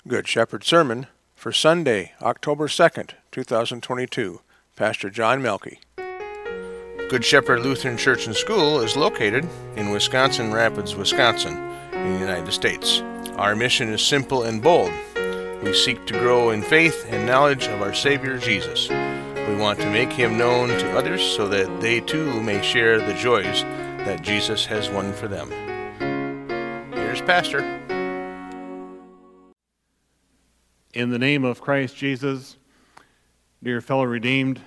Good Shepherd Sermon for Sunday, October 2nd, 2022. Pastor John Melky. Good Shepherd Lutheran Church and School is located in Wisconsin Rapids, Wisconsin, in the United States. Our mission is simple and bold. We seek to grow in faith and knowledge of our Savior Jesus. We want to make Him known to others so that they too may share the joys that Jesus has won for them. Here's Pastor. In the name of Christ Jesus, dear fellow redeemed,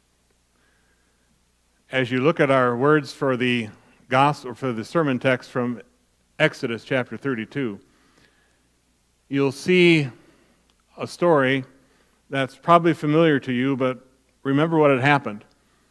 as you look at our words for the gospel, for the sermon text from Exodus chapter 32, you'll see a story that's probably familiar to you, but remember what had happened.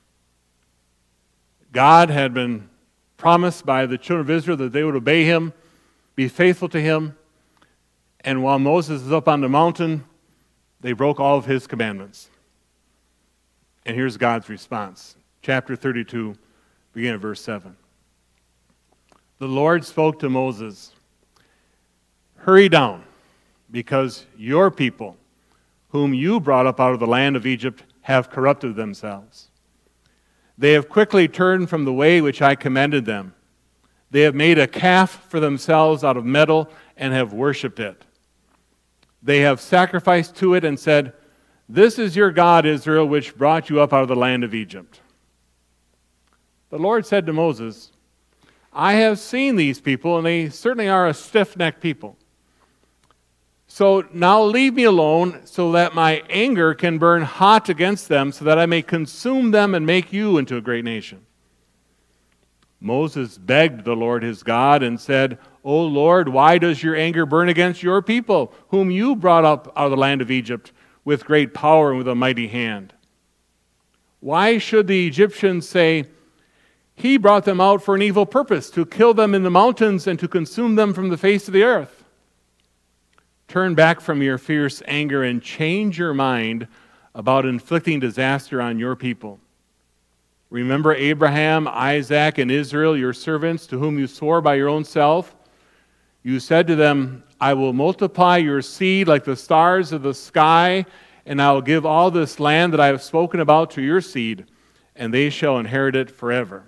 God had been promised by the children of Israel that they would obey Him, be faithful to Him, and while Moses is up on the mountain, they broke all of His commandments. And here's God's response. Chapter 32, beginning at verse 7. The Lord spoke to Moses, "Hurry down, because your people, whom you brought up out of the land of Egypt, have corrupted themselves. They have quickly turned from the way which I commanded them. They have made a calf for themselves out of metal and have worshipped it. They have sacrificed to it and said, 'This is your God, Israel, which brought you up out of the land of Egypt.' The Lord said to Moses, 'I have seen these people, and they certainly are a stiff-necked people. So now leave me alone so that my anger can burn hot against them, so that I may consume them and make you into a great nation.' Moses begged the Lord his God and said, 'O Lord, why does your anger burn against your people, whom you brought up out of the land of Egypt with great power and with a mighty hand? Why should the Egyptians say, He brought them out for an evil purpose, to kill them in the mountains and to consume them from the face of the earth? Turn back from your fierce anger and change your mind about inflicting disaster on your people. Remember Abraham, Isaac, and Israel, your servants, to whom you swore by your own self. You said to them, I will multiply your seed like the stars of the sky, and I will give all this land that I have spoken about to your seed, and they shall inherit it forever.'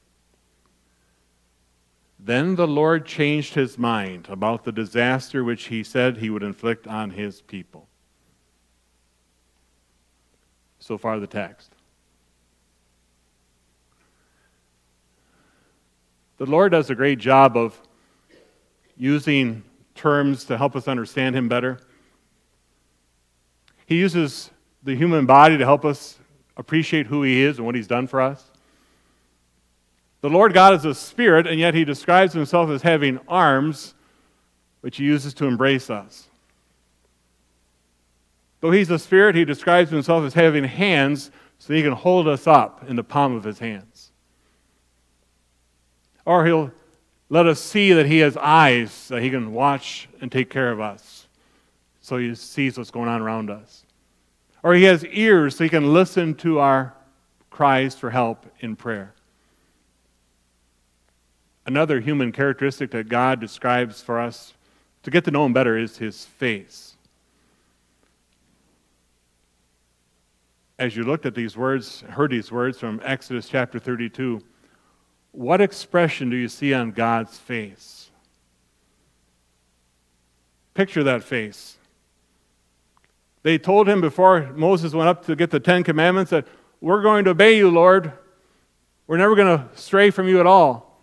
Then the Lord changed His mind about the disaster which He said He would inflict on His people." So far the text. The Lord does a great job of using terms to help us understand Him better. He uses the human body to help us appreciate who He is and what He's done for us. The Lord God is a spirit, and yet He describes Himself as having arms, which He uses to embrace us. Though He's a spirit, He describes Himself as having hands, so He can hold us up in the palm of His hands. Or He'll let us see that He has eyes, that He can watch and take care of us, so He sees what's going on around us. Or He has ears, so He can listen to our cries for help in prayer. Another human characteristic that God describes for us to get to know Him better is His face. As you looked at these words, heard these words from Exodus chapter 32, what expression do you see on God's face? Picture that face. They told Him before Moses went up to get the 10 Commandments that, we're going to obey you, Lord. We're never going to stray from you at all.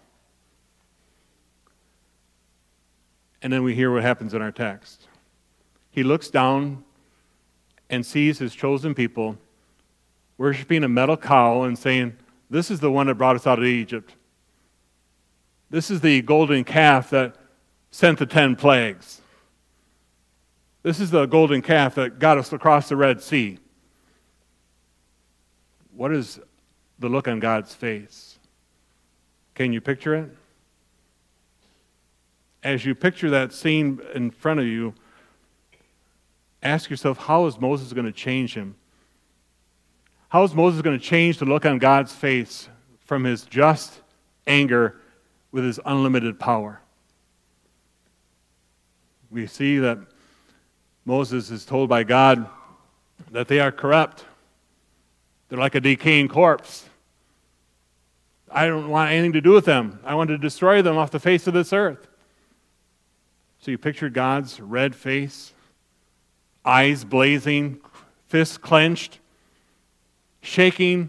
And then we hear what happens in our text. He looks down and sees His chosen people worshiping a metal cow and saying, this is the one that brought us out of Egypt. This is the golden calf that sent the 10 plagues. This is the golden calf that got us across the Red Sea. What is the look on God's face? Can you picture it? As you picture that scene in front of you, ask yourself, how is Moses going to change him? How is Moses going to change the look on God's face from his just anger with His unlimited power? We see that Moses is told by God that they are corrupt. They're like a decaying corpse. I don't want anything to do with them. I want to destroy them off the face of this earth. So you picture God's red face, eyes blazing, fists clenched, shaking,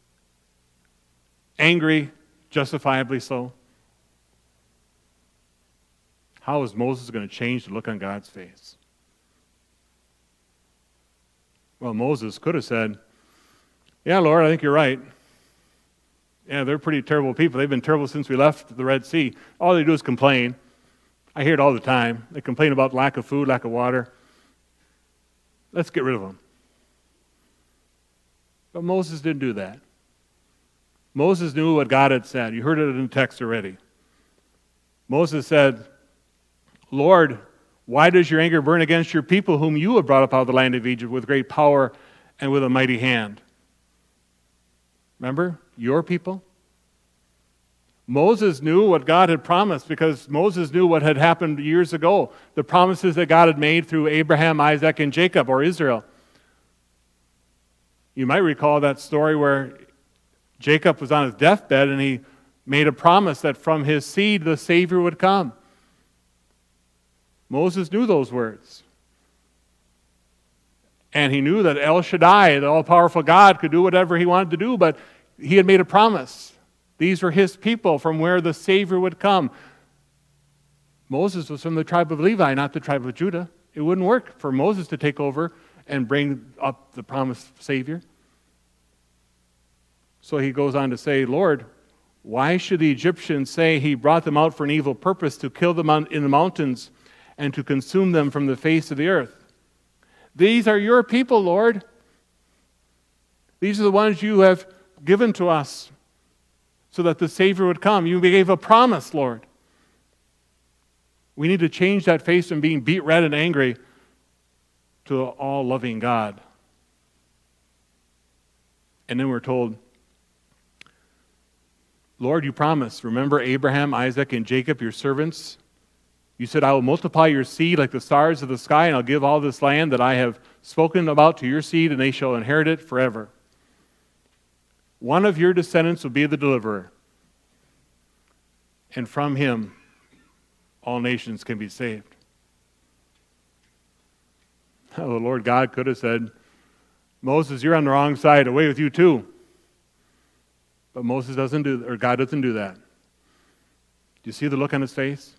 angry, justifiably so. How is Moses going to change the look on God's face? Well, Moses could have said, yeah, Lord, I think you're right. Yeah, they're pretty terrible people. They've been terrible since we left the Red Sea. All they do is complain. I hear it all the time. They complain about lack of food, lack of water. Let's get rid of them. But Moses didn't do that. Moses knew what God had said. You heard it in the text already. Moses said, Lord, why does your anger burn against your people whom you have brought up out of the land of Egypt with great power and with a mighty hand? Remember, your people? Moses knew what God had promised because Moses knew what had happened years ago, the promises that God had made through Abraham, Isaac, and Jacob, or Israel. You might recall that story where Jacob was on his deathbed and he made a promise that from his seed the Savior would come. Moses knew those words. And he knew that El Shaddai, the all-powerful God, could do whatever he wanted to do, but he had made a promise. These were his people from where the Savior would come. Moses was from the tribe of Levi, not the tribe of Judah. It wouldn't work for Moses to take over and bring up the promised Savior. So he goes on to say, Lord, why should the Egyptians say he brought them out for an evil purpose to kill them in the mountains and to consume them from the face of the earth? These are your people, Lord. These are the ones you have given to us so that the Savior would come. You gave a promise, Lord. We need to change that face from being beat red and angry to an all-loving God. And then we're told, Lord, you promised. Remember Abraham, Isaac, and Jacob, your servants? You said, I will multiply your seed like the stars of the sky, and I'll give all this land that I have spoken about to your seed, and they shall inherit it forever. One of your descendants will be the deliverer, and from him all nations can be saved. Well, the Lord God could have said, Moses, you're on the wrong side, away with you too. But Moses doesn't do, or God doesn't do that. Do you see the look on his face?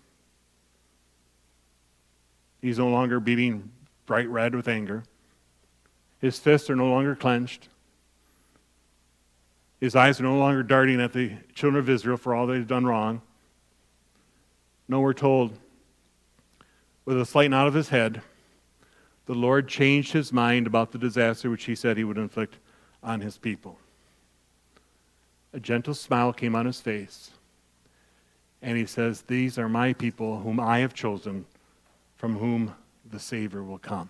He's no longer beating bright red with anger. His fists are no longer clenched. His eyes are no longer darting at the children of Israel for all they've done wrong. No, we're told, with a slight nod of his head, the Lord changed his mind about the disaster which he said he would inflict on his people. A gentle smile came on his face, and he says, these are my people whom I have chosen, from whom the Savior will come.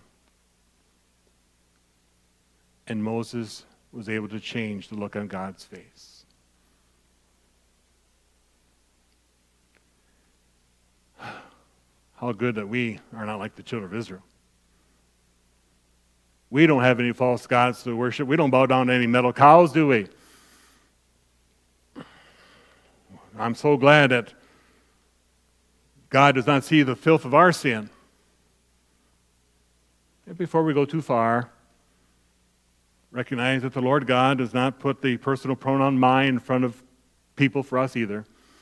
And Moses was able to change the look on God's face. How good that we are not like the children of Israel. We don't have any false gods to worship. We don't bow down to any metal cows, do we? I'm so glad that God does not see the filth of our sin. And before we go too far, recognize that the Lord God does not put the personal pronoun my in front of people for us either.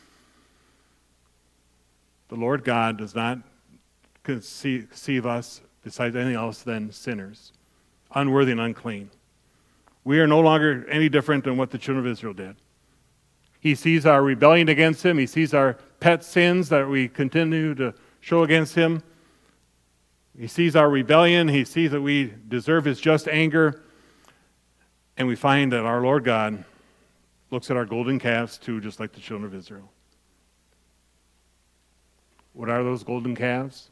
The Lord God does not conceive us, besides anything else, than sinners, unworthy and unclean. We are no longer any different than what the children of Israel did. He sees our rebellion against him. He sees our pet sins that we continue to show against him. He sees our rebellion. He sees that we deserve his just anger. And we find that our Lord God looks at our golden calves too, just like the children of Israel. What are those golden calves?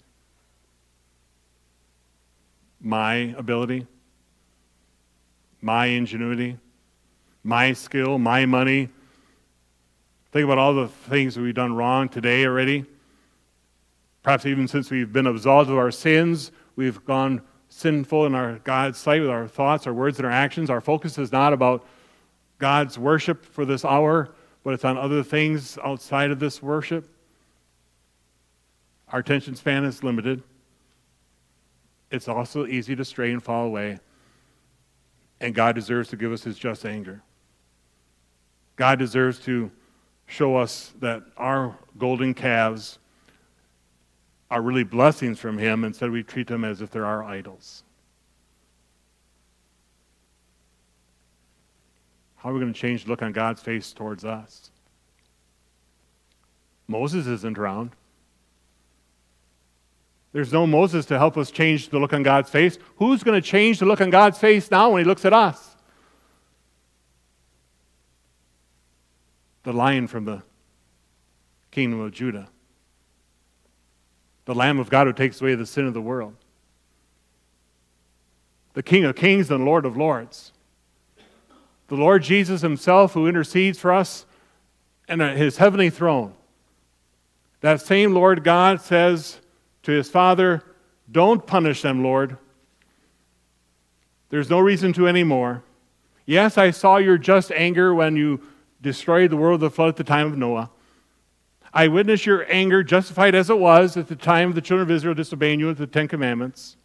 My ability, my ingenuity, my skill, my money. Think about all the things that we've done wrong today already. Perhaps even since we've been absolved of our sins, we've gone sinful in our God's sight with our thoughts, our words, and our actions. Our focus is not about God's worship for this hour, but it's on other things outside of this worship. Our attention span is limited. It's also easy to stray and fall away. And God deserves to give us his just anger. God deserves to show us that our golden calves are really blessings from him, instead we treat them as if they're our idols. How are we going to change the look on God's face towards us? Moses isn't around. There's no Moses to help us change the look on God's face. Who's going to change the look on God's face now when he looks at us? The Lion from the kingdom of Judah. The Lamb of God who takes away the sin of the world. The King of kings and Lord of lords. The Lord Jesus himself who intercedes for us and his heavenly throne. That same Lord God says to his Father, don't punish them, Lord. There's no reason to anymore. Yes, I saw your just anger when you destroyed the world of the flood at the time of Noah. I witnessed your anger, justified as it was at the time of the children of Israel disobeying you with the Ten Commandments.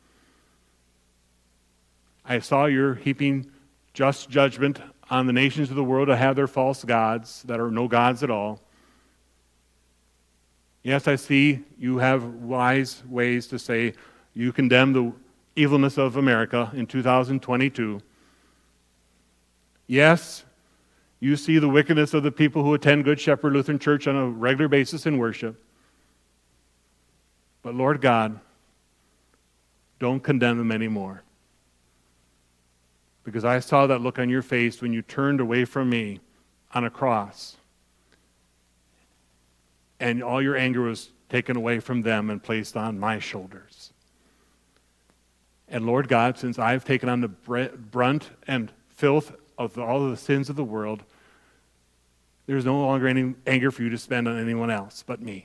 I saw your heaping just judgment on the nations of the world that have their false gods, that are no gods at all. Yes, I see you have wise ways to say you condemn the evilness of America in 2022. Yes, you see the wickedness of the people who attend Good Shepherd Lutheran Church on a regular basis in worship. But Lord God, don't condemn them anymore. Because I saw that look on your face when you turned away from me on a cross. And all your anger was taken away from them and placed on my shoulders. And Lord God, since I've taken on the brunt and filth of all of the sins of the world, there's no longer any anger for you to spend on anyone else but me.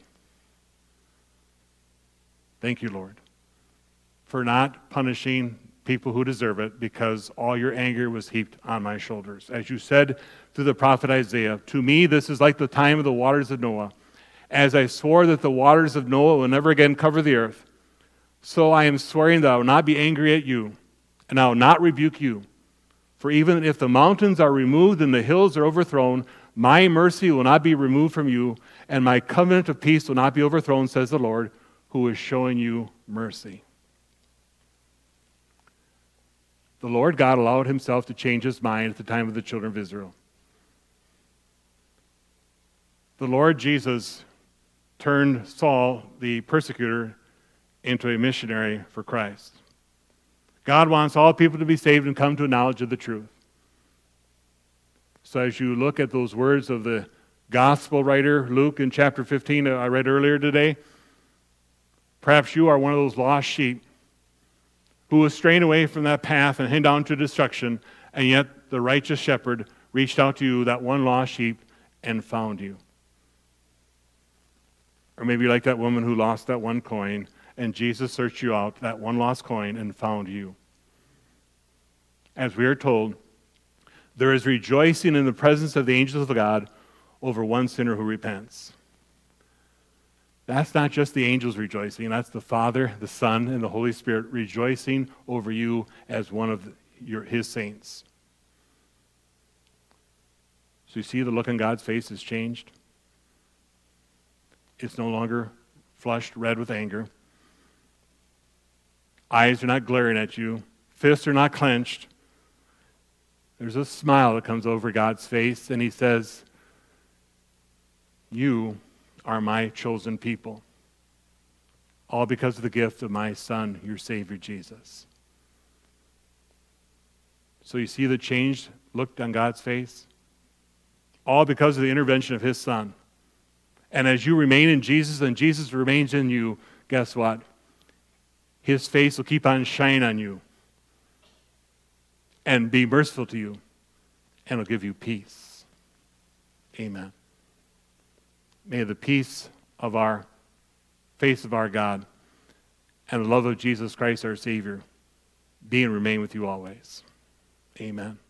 Thank you, Lord, for not punishing people who deserve it, because all your anger was heaped on my shoulders. As you said through the prophet Isaiah, to me this is like the time of the waters of Noah. As I swore that the waters of Noah will never again cover the earth, so I am swearing that I will not be angry at you, and I will not rebuke you. For even if the mountains are removed and the hills are overthrown, my mercy will not be removed from you, and my covenant of peace will not be overthrown, says the Lord, who is showing you mercy. The Lord God allowed himself to change his mind at the time of the children of Israel. The Lord Jesus turned Saul, the persecutor, into a missionary for Christ. God wants all people to be saved and come to a knowledge of the truth. So as you look at those words of the gospel writer, Luke, in chapter 15, I read earlier today, perhaps you are one of those lost sheep who was straying away from that path and heading down to destruction, and yet the righteous shepherd reached out to you, that one lost sheep, and found you. Or maybe like that woman who lost that one coin, and Jesus searched you out, that one lost coin, and found you. As we are told, there is rejoicing in the presence of the angels of God over one sinner who repents. That's not just the angels rejoicing, that's the Father, the Son, and the Holy Spirit rejoicing over you as one of his saints. So you see the look on God's face has changed. It's no longer flushed red with anger. Eyes are not glaring at you. Fists are not clenched. There's a smile that comes over God's face, and he says, you are my chosen people, all because of the gift of my Son, your Savior, Jesus. So you see the changed look on God's face? All because of the intervention of his Son. And as you remain in Jesus and Jesus remains in you, guess what? His face will keep on shining on you and be merciful to you, and will give you peace. Amen. May the peace of our face of our God and the love of Jesus Christ our Savior be and remain with you always. Amen.